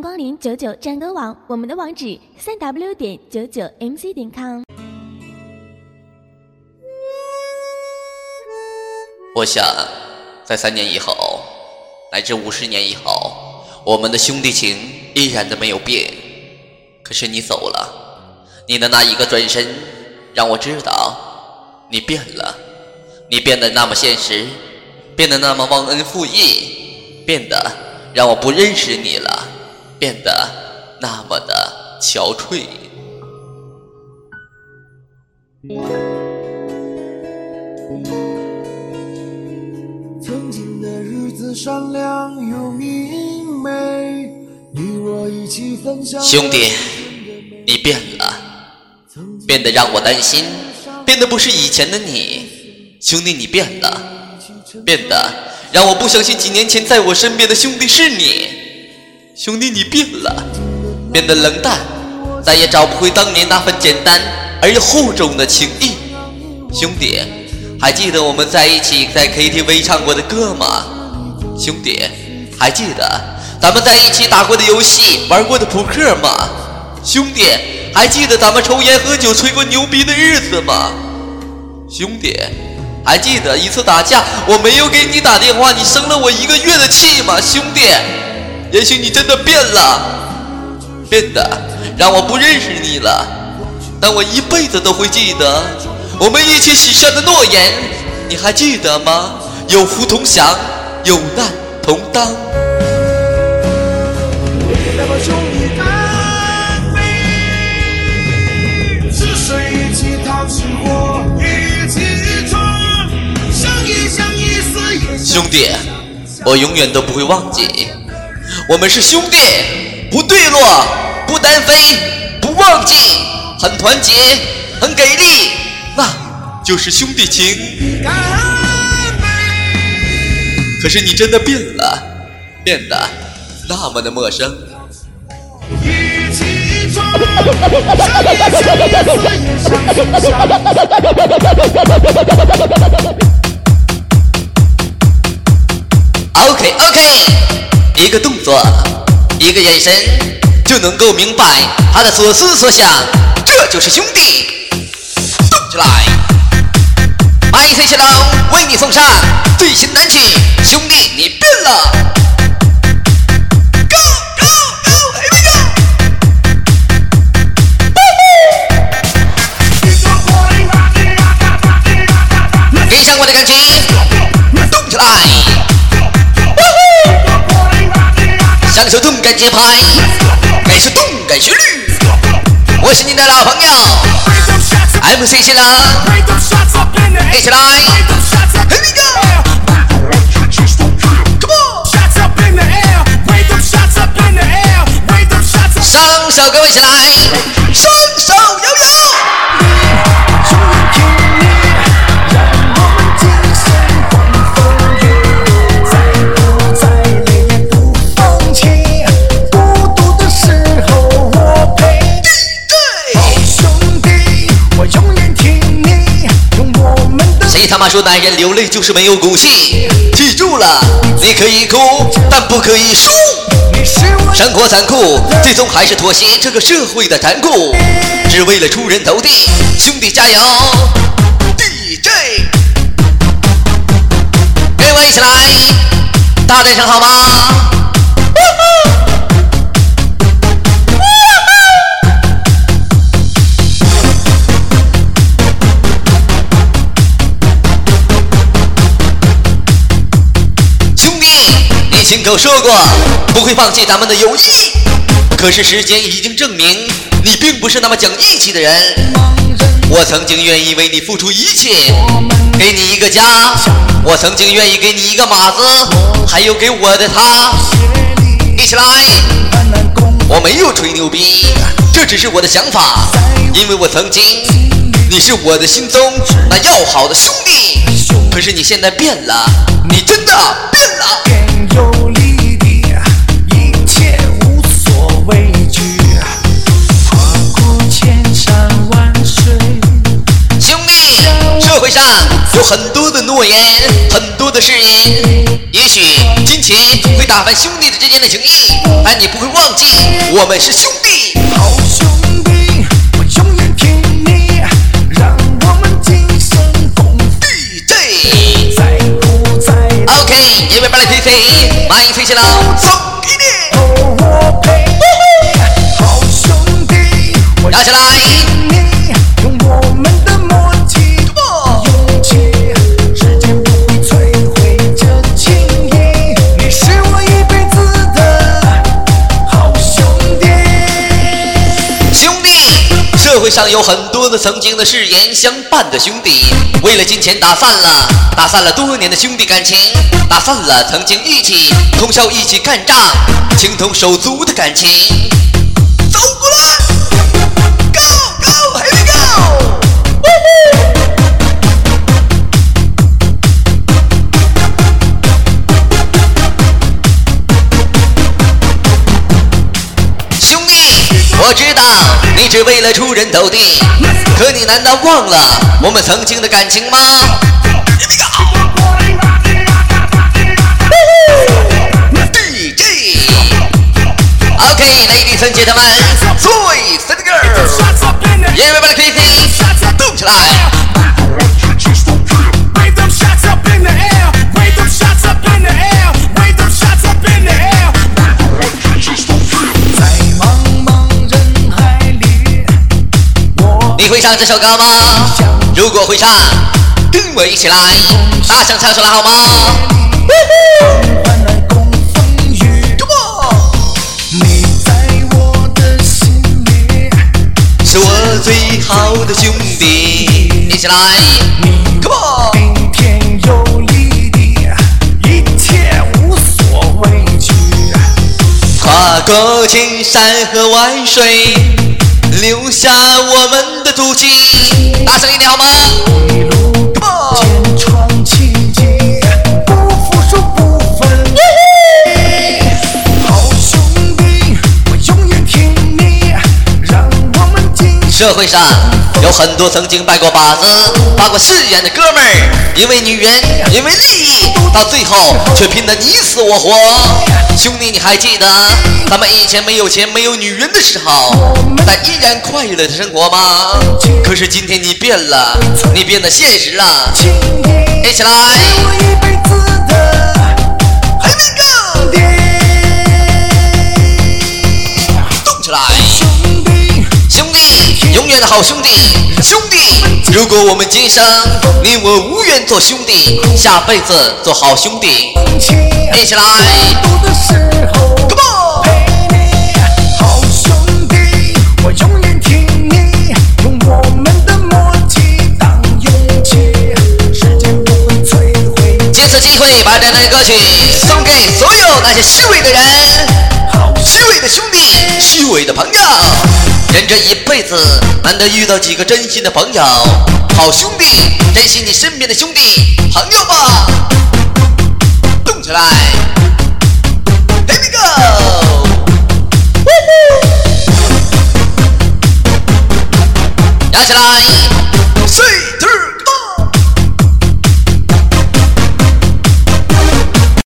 光临99战歌网，我们的网址3w.99mc.com。 我想，在3年以后，乃至50年以后，我们的兄弟情依然的没有变。可是你走了，你的那一个转身，让我知道你变了。你变得那么现实，变得那么忘恩负义，变得让我不认识你了，变得那么的憔悴。 曾经的日子闪亮又明媚，你我一起分享。 兄弟，你变了，变得让我担心，变得不是以前的你。兄弟，你变了，变得让我不相信几年前在我身边的兄弟是你。兄弟，你变了，变得冷淡，再也找不回当年那份简单而又厚重的情谊。兄弟，还记得我们在一起在 KTV 唱过的歌吗？兄弟，还记得咱们在一起打过的游戏，玩过的扑克吗？兄弟，还记得咱们抽烟喝酒吹过牛逼的日子吗？兄弟，还记得一次打架我没有给你打电话，你生了我1个月的气吗？兄弟，也许你真的变了，变得让我不认识你了，但我一辈子都会记得我们一起许下的诺言，你还记得吗？有福同享，有难同当。 来吧兄弟干杯，是谁一起讨吃货，一起闯，相依相依死也兄弟，我永远都不会忘记，我们是兄弟，不坠落，不单飞，不忘记，很团结，很给力，那就是兄弟情。可是你真的变了，变得那么的陌生。 一起闯，相依相依死也相相。 OK， 一个动作，一个眼神，就能够明白他的所思所想，这就是兄弟。动起来！MyC 小龙为你送上最新单曲《兄弟你变了》。Go go go， here we go！ 跟上我的感情，动起来！享受动感节拍，感受动感旋律。我是你的老朋友 MC 小龙，一起来 ，Here we go！Come on！ 双手各位起来，双手摇摇。谁他妈说男人流泪就是没有骨气？记住了，你可以哭，但不可以输。生活残酷，最终还是妥协这个社会的残酷，只为了出人头地。兄弟加油 ！DJ， 跟我一起来，大战场好吗？亲口说过不会放弃咱们的友谊，可是时间已经证明你并不是那么讲义气的人。我曾经愿意为你付出一切，给你一个家，我曾经愿意给你一个马子，还有给我的他。一起来，我没有吹牛逼，这只是我的想法，因为我曾经你是我的心中那要好的兄弟。可是你现在变了，你真的变了。 有力的一切无所畏惧，跨过千山万水。 兄弟，社会上有很多的诺言，很多的誓言，也许金钱会打翻兄弟之间的情谊，但你不会忘记我们是兄弟。 好兄弟，我永远挺你，让我们今生共 DJ 在不在 OK， 因为把你推推，马上推起了，送给你。 我陪你，好兄弟，我摇起来。 你用我们的默契，勇气，时间不会摧毁这情谊，你是我一辈子的好兄弟。 兄弟，社会上有很多的曾经的誓言相伴的兄弟，为了金钱打散了多年的兄弟感情，打散了曾经一起通宵一起干仗情同手足的感情。走过来 ，Go Go Here we go！ 兄弟，我知道你只为了出人头地，可你难道忘了我们曾经的感情吗？ DJ OK ladies and gentlemen boys and girls everybody crazy 动起来。你会唱这首歌吗？如果会唱，跟我一起来，大声唱出来好吗？ 你在我的心里， 是我最好的兄弟，一起来 ，Come on！ 冰天有理的，一切无所畏惧。 跨过千山和万水，留下我们的足迹，大声一点好吗？ 一路坚闯奇迹，不服输不分离。好兄弟，我永远挺你，让我们今社会上有很多曾经拜过把子、发过誓言的哥们儿，因为女人，因为利益，到最后却拼得你死我活。兄弟，你还记得咱们以前没有钱、没有女人的时候，但依然快乐的生活吗？可是今天你变了，你变得现实了。 情谊， 一起来！ 我一辈子的还没够，动起来！ 兄弟， 兄弟，永远的好兄弟，兄弟。如果我们今生你我无缘做兄弟，下辈子做好兄弟，一起来！ 多的时候 Come on！ 陪你，好兄弟，我永远挺你，用我们的默契当勇气，时间不会摧毁。 借此机会把这样的歌曲送给所有那些虚伪的人、虚伪的兄弟、虚伪的朋友。人这一辈子难得遇到几个真心的朋友，好兄弟，珍惜你身边的兄弟朋友吧，动起来 ，Here we go， 摇起来。